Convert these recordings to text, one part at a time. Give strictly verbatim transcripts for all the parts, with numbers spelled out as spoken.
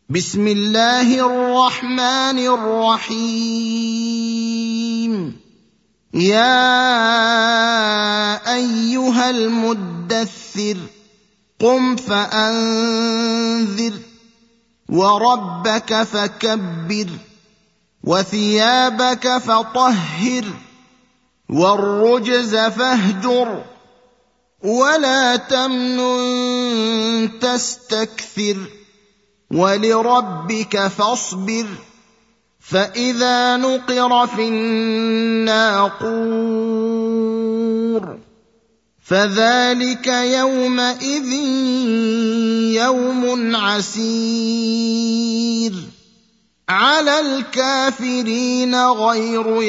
بسم الله الرحمن الرحيم يا أيها المدثر قم فأنذر وربك فكبر وثيابك فطهر والرجز فاهجر ولا تمنن تستكثر ولربك فاصبر فإذا نقر في الناقور فذلك يومئذ يوم عسير على الكافرين غير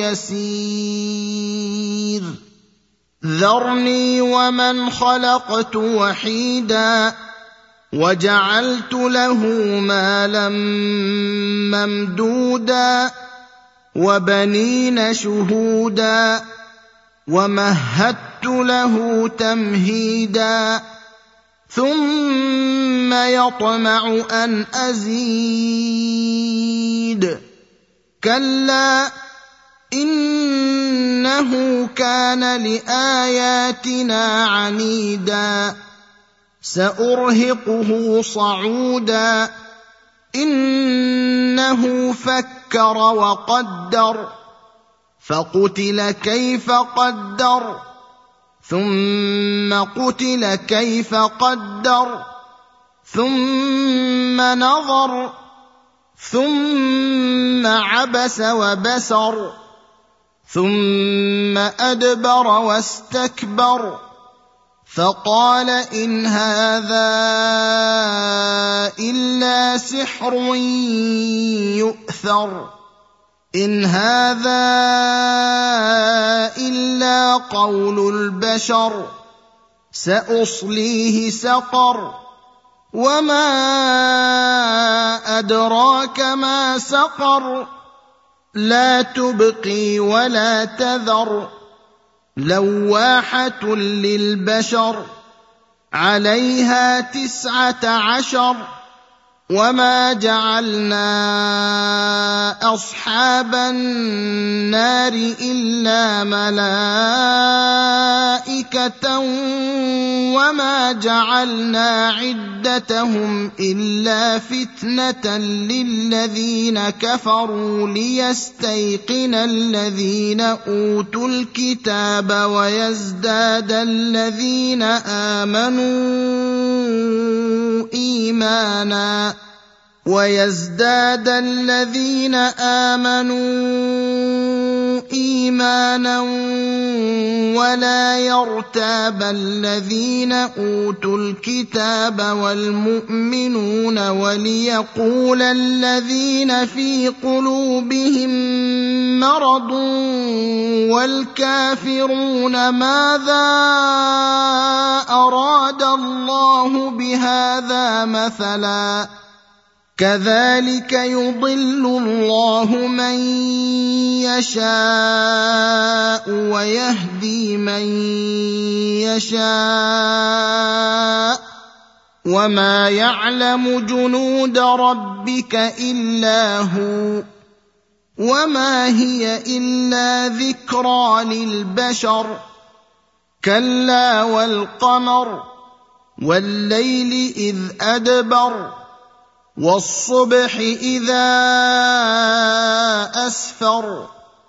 يسير ذرني ومن خلقت وحيدا وجعلت له مالا ممدودا وبنين شهودا ومهدت له تمهيدا ثم يطمع أن أزيد كلا إنه كان لآياتنا عنيدا سأرهقه صعودا إنه فكر وقدر فقتل كيف قدر ثم قتل كيف قدر ثم نظر ثم عبس وبسر ثم أدبر واستكبر فقال إن هذا إلا سحر يؤثر إن هذا إلا قول البشر سأصليه سقر وما أدراك ما سقر لا تبقي ولا تذر لواحة للبشر عليها تسعة عشر وما جعلنا أصحاب النار إلا ملائكة وما جعلنا عدتهم إلا فتنة للذين كفروا ليستيقن الذين أوتوا الكتاب ويزداد الذين آمنوا إيمانا ويزداد الذين آمنوا إيمانا ولا يرتاب الذين أوتوا الكتاب والمؤمنون وليقول الذين في قلوبهم مرض والكافرون ماذا أراد الله بهذا مثلا كذلك يضل الله من يشاء ويهدي من يشاء وما يعلم جنود ربك إلا هو وما هي إلا ذكرى للبشر كلا والقمر والليل إذ أدبر والصبح إذا أسفر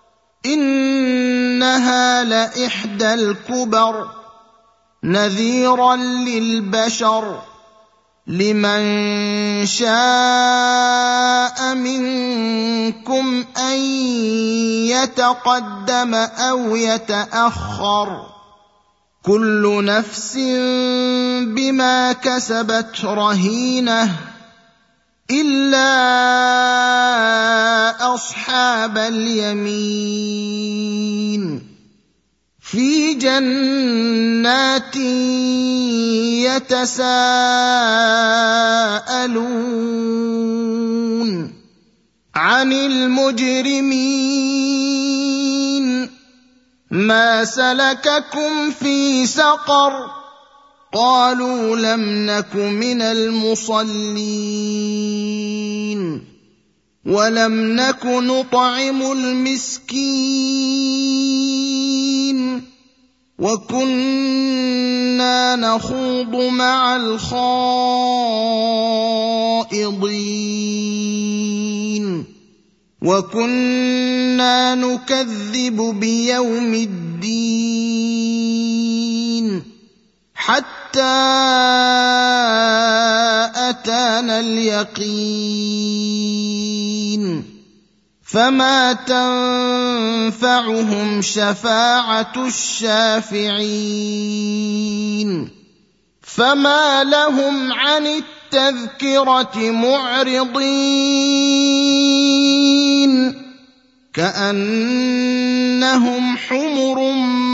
إنها لإحدى الكبر نذيرا للبشر لمن شاء منكم أن يتقدم أو يتأخر كل نفس بما كسبت رهينة إلا أصحاب اليمين في جنات يتساءلون عن المجرمين ما سلككم في سقر قالوا لم نك من المصلين ولم نك نطعم المسكين وكنا نخوض مع الخائضين وكنا نكذب بيوم الدين حتى أتانا اليقين فما تنفعهم شفاعة الشافعين فما لهم عن التذكرة معرضين كأنهم حمر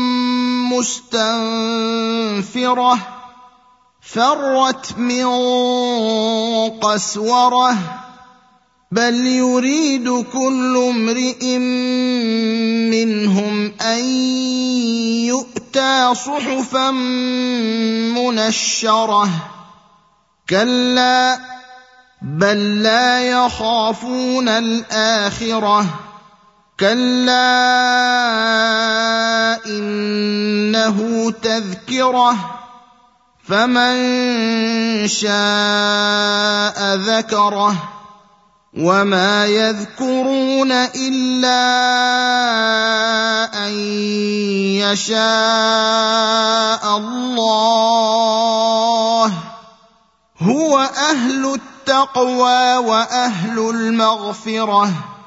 مستنفرة فرت من قسورة بل يريد كل امرئ منهم أن يؤتى صحفا منشرة كلا بل لا يخافون الآخرة كلا إنه تذكرة فمن شاء ذكره وما يذكرون إلا أن يشاء الله هو أهل التقوى وأهل المغفرة